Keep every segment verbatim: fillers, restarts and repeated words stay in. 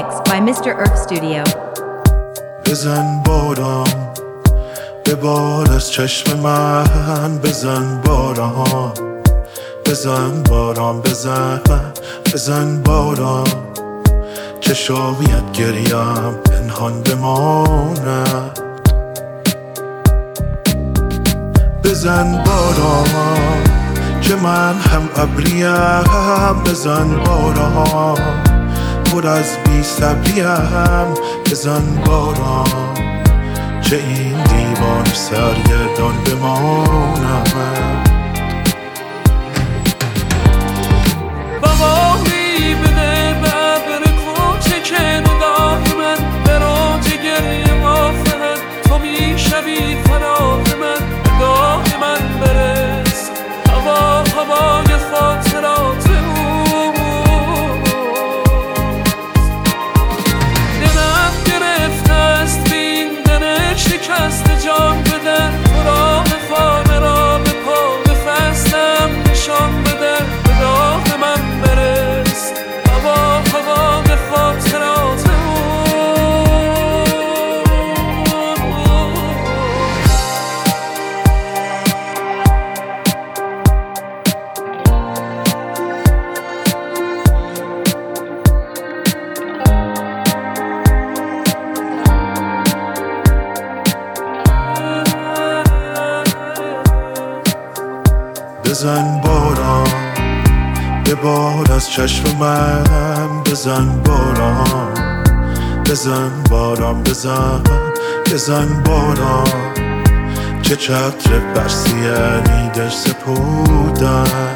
remixed by mister Earth Studio. بزن باران ببار از چشم من، بزن باران بزن باران بزن بزن باران که شاید گریم پنهان بماند. بزن باران که من هم ابریم، بزن باران پر از بی صبریم، بزن باران که این دیوان سرگردان بمانم. بهاری بده به ابر کوچک نگاه من، به راج گریه مافهد تو میشوی فراغ من، نگاه من برس هوا هوای خاطرات اوست. دلم گرفته است بین دل شکست جان بدن، تو راه خانه را به پا بفستم نشان بدن، به راه من برس هوا هوای خاطرات اوست. بزن باران ببار از چشم من، بزن باران بزن باران بزن بزن باران که چتر برسیه نیدش سپودن.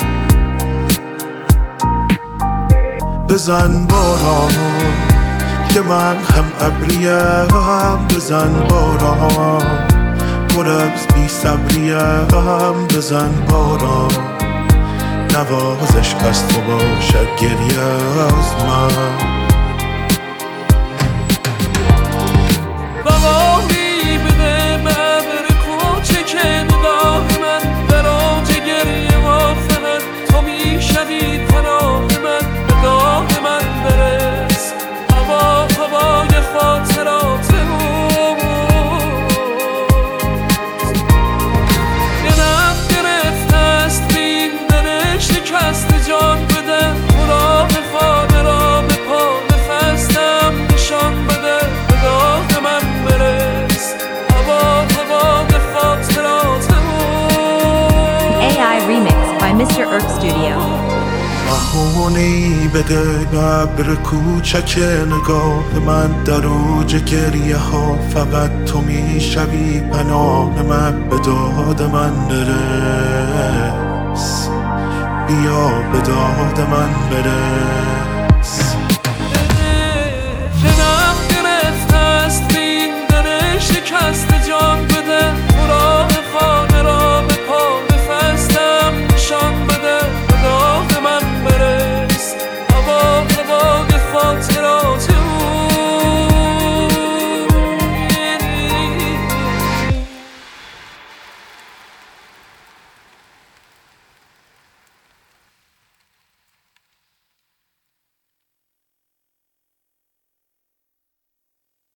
بزن باران که من هم ابریم، بزن باران پر از بی صبریم، بزن باران نوازش از تو باشد گریه از من. بهاری بده به ابر کوچک نگاه من، به راج گریه مافهد تو میشوی فراغ من، نگاه من برس هوا هوای خاطرات اوست. دلم گرفته است بین دل شکست جان بدن، تو راه خانه را به پا بفستم نشان بده، نگاه من برس هوا هوای خاطرات اوست. A I remixed by mister Earth Studio. بهونی بده به ابر کوچک نگاه من، در اوج گریه ها فقط تو میشوی پناه من، به داد من برس بیا به داد من برس.